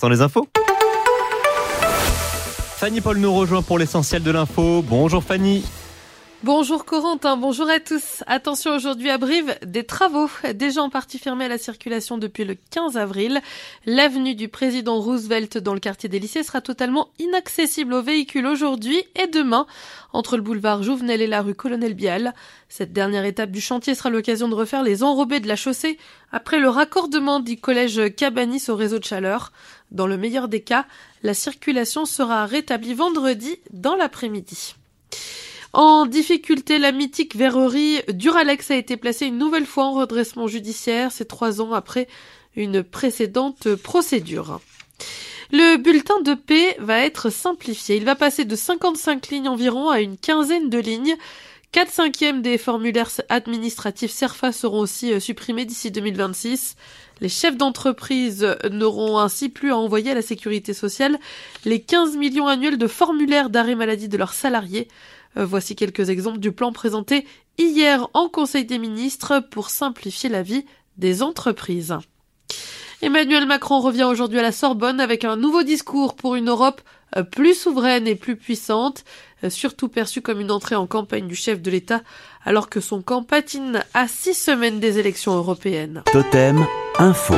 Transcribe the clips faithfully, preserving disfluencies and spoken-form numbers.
l'instant les infos. Fanny Paul nous rejoint pour l'essentiel de l'info. Bonjour Fanny. Bonjour Corentin, bonjour à tous. Attention aujourd'hui à Brive, des travaux. Déjà en partie fermés à la circulation depuis le quinze avril. L'avenue du président Roosevelt dans le quartier des lycées sera totalement inaccessible aux véhicules aujourd'hui et demain, entre le boulevard Jouvenel et la rue Colonel Bial. Cette dernière étape du chantier sera l'occasion de refaire les enrobés de la chaussée après le raccordement du collège Cabanis au réseau de chaleur. Dans le meilleur des cas, la circulation sera rétablie vendredi dans l'après-midi. En difficulté, la mythique verrerie Duralex a été placée une nouvelle fois en redressement judiciaire, c'est trois ans après une précédente procédure. Le bulletin de paie va être simplifié. Il va passer de cinquante-cinq lignes environ à une quinzaine de lignes. quatre cinquièmes des formulaires administratifs CERFA seront aussi supprimés d'ici deux mille vingt-six. Les chefs d'entreprise n'auront ainsi plus à envoyer à la sécurité sociale les quinze millions annuels de formulaires d'arrêt maladie de leurs salariés. Voici quelques exemples du plan présenté hier en Conseil des ministres pour simplifier la vie des entreprises. Emmanuel Macron revient aujourd'hui à la Sorbonne avec un nouveau discours pour une Europe plus souveraine et plus puissante, surtout perçue comme une entrée en campagne du chef de l'État, alors que son camp patine à six semaines des élections européennes. Totem Info.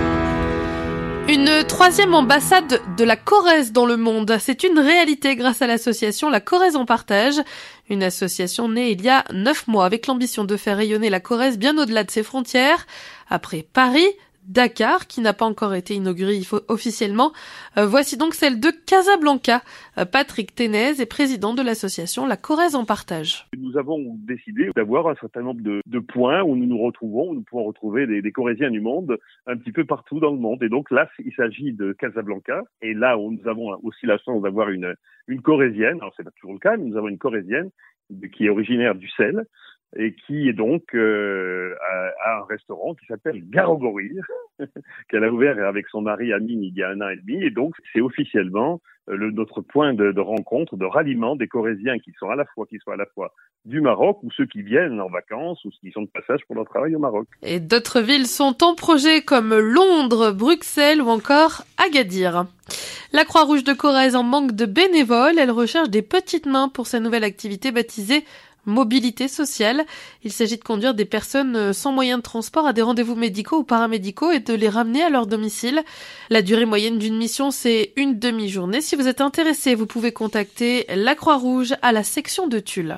Une troisième ambassade de la Corrèze dans le monde. C'est une réalité grâce à l'association La Corrèze en partage. Une association née il y a neuf mois avec l'ambition de faire rayonner la Corrèze bien au-delà de ses frontières. Après Paris, Dakar, qui n'a pas encore été inauguré officiellement. Euh, voici donc celle de Casablanca. Euh, Patrick Ténez est président de l'association La Corrèze en partage. Nous avons décidé d'avoir un certain nombre de, de points où nous nous retrouvons, où nous pouvons retrouver des, des Corréziens du monde un petit peu partout dans le monde. Et donc là, il s'agit de Casablanca. Et là, où nous avons aussi la chance d'avoir une, une Corrézienne. Alors, c'est pas toujours le cas, mais nous avons une Corrézienne qui est originaire du sel et qui est donc euh, à, à un restaurant qui s'appelle Garogorir, qu'elle a ouvert avec son mari Amine il y a un an et demi. Et donc, c'est officiellement euh, le, notre point de, de rencontre, de ralliement des Corréziens qui sont à la fois, qui sont à la fois du Maroc ou ceux qui viennent en vacances ou ceux qui sont de passage pour leur travail au Maroc. Et d'autres villes sont en projet comme Londres, Bruxelles ou encore Agadir. La Croix-Rouge de Corrèze en manque de bénévoles. Elle recherche des petites mains pour sa nouvelle activité baptisée Mobilité sociale. Il s'agit de conduire des personnes sans moyen de transport à des rendez-vous médicaux ou paramédicaux et de les ramener à leur domicile. La durée moyenne d'une mission, c'est une demi-journée. Si vous êtes intéressé, vous pouvez contacter la Croix-Rouge à la section de Tulle.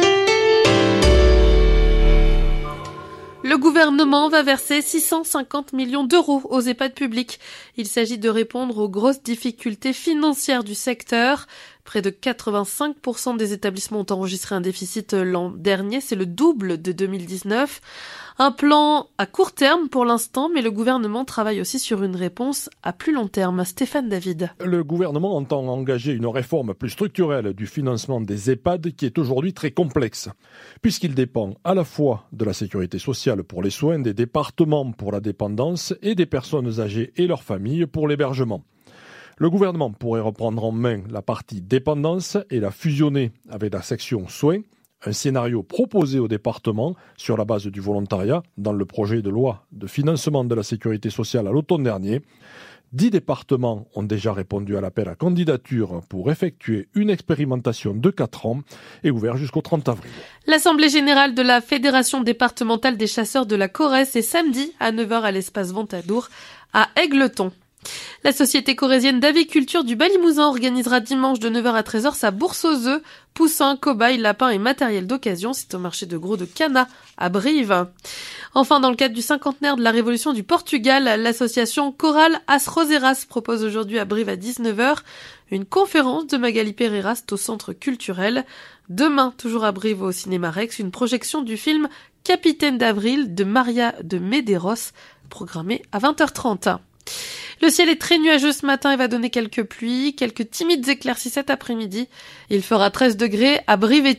Le gouvernement va verser six cent cinquante millions d'euros aux EHPAD publics. Il s'agit de répondre aux grosses difficultés financières du secteur. Près de quatre-vingt-cinq pour cent des établissements ont enregistré un déficit l'an dernier, c'est le double de deux mille dix-neuf. Un plan à court terme pour l'instant, mais le gouvernement travaille aussi sur une réponse à plus long terme. Stéphane David. Le gouvernement entend engager une réforme plus structurelle du financement des EHPAD qui est aujourd'hui très complexe, puisqu'il dépend à la fois de la sécurité sociale pour les soins, des départements pour la dépendance et des personnes âgées et leurs familles pour l'hébergement. Le gouvernement pourrait reprendre en main la partie dépendance et la fusionner avec la section soins, un scénario proposé au département sur la base du volontariat dans le projet de loi de financement de la sécurité sociale à l'automne dernier. Dix départements ont déjà répondu à l'appel à candidature pour effectuer une expérimentation de quatre ans et ouvert jusqu'au trente avril. L'Assemblée générale de la Fédération départementale des chasseurs de la Corrèze est samedi à neuf heures à l'espace Ventadour à Égletons. La société corrézienne d'aviculture du Bas-Limousin organisera dimanche de neuf heures à treize heures sa bourse aux œufs, poussins, cobayes, lapins et matériel d'occasion. C'est au marché de Gros de Cana, à Brive. Enfin, dans le cadre du cinquantenaire de la Révolution du Portugal, l'association Coral As Roseiras propose aujourd'hui à Brive à dix-neuf heures une conférence de Magali Pereiras au centre culturel. Demain, toujours à Brive au Cinéma Rex, une projection du film Capitaine d'Avril de Maria de Medeiros, programmée à vingt heures trente. Le ciel est très nuageux ce matin et va donner quelques pluies, quelques timides éclaircies cet après-midi. Il fera treize degrés à Brive et